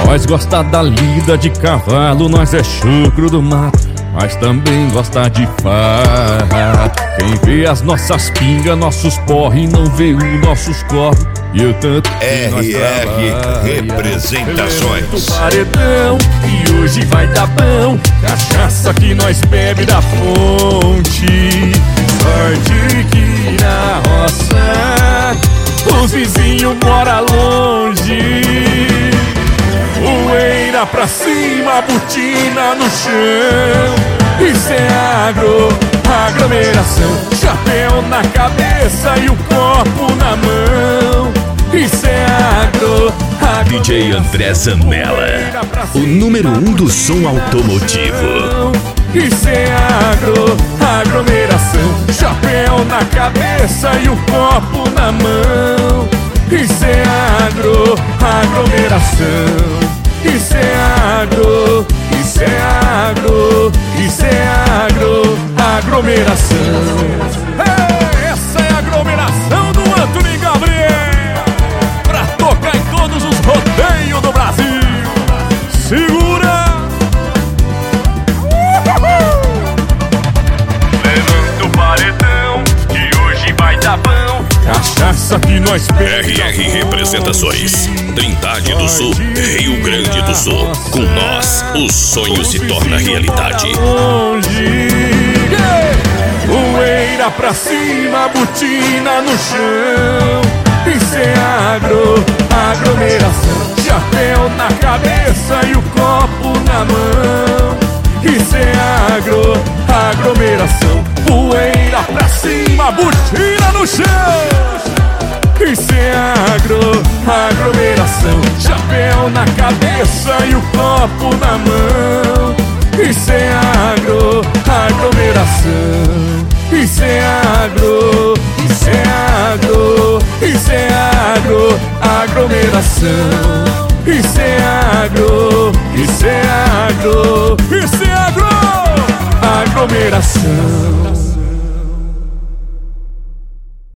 Nós gosta da lida de cavalo, nós é chucro do mato, mas também gosta de farra. Quem vê as nossas pingas, nossos porre, não vê os nossos corre. E o tanto que RR Representações. Paredão, e hoje vai dar bom. Cachaça que nós bebe da fonte. Sorte que na roça os vizinhos moram longe. Poeira pra cima, botina no chão. Isso é aglomeração. Chapéu na cabeça e o copo na mão. Isso é DJ André Zanella, o número 1 do som automotivo. Isso é aglomeração. Chapéu na cabeça e o copo na mão. Isso é aglomeração. Isso é isso é aglomeração. Essa é a aglomeração do Antony Gabriel, pra tocar em todos os rodeios do Brasil. Segura! Levanta o paredão, que hoje vai dar bom. Cachaça que nós RR Representações, Trindade do Sul, Rio Grande do Sul. Com nós, o sonho se torna realidade. Poeira pra cima, botina no chão. Isso é aglomeração. Chapéu na cabeça e o copo na mão. Isso é aglomeração. Poeira pra cima, botina no chão. Isso é aglomeração. Chapéu na cabeça e o copo na mão. Isso é aglomeração. Isso é aglomeração. Isso é aglomeração.